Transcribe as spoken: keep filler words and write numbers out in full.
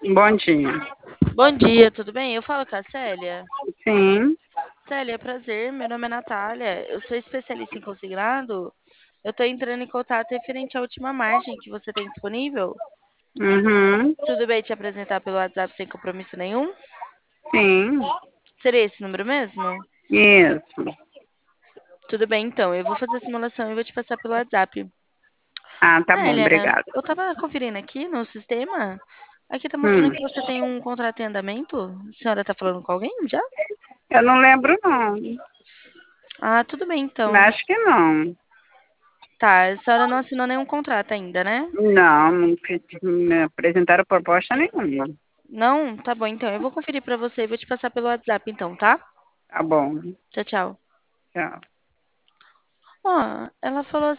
Bom dia. Bom dia, tudo bem? Eu falo com a Célia. Sim. Célia, prazer, meu nome é Natália. Eu sou especialista em consignado. Eu tô entrando em contato referente à última margem que você tem disponível. Uhum. Tudo bem te apresentar pelo WhatsApp sem compromisso nenhum? Sim. Seria esse número mesmo? Isso. Tudo bem, então. Eu vou fazer a simulação e vou te passar pelo WhatsApp. Ah, tá bom, Célia, obrigada. eu tava conferindo aqui no sistema. Aqui tá mostrando Hum. que você tem um contrato em andamento. A senhora tá falando com alguém já? Eu não lembro, não. Ah, tudo bem, então. Acho que não. Tá, a senhora não assinou nenhum contrato ainda, né? Não, não fiz- me apresentaram proposta nenhuma. Não? Tá bom, então. Eu vou conferir pra você e vou te passar pelo WhatsApp, então, tá? Tá bom. Tchau, tchau. Tchau. Ó, ela falou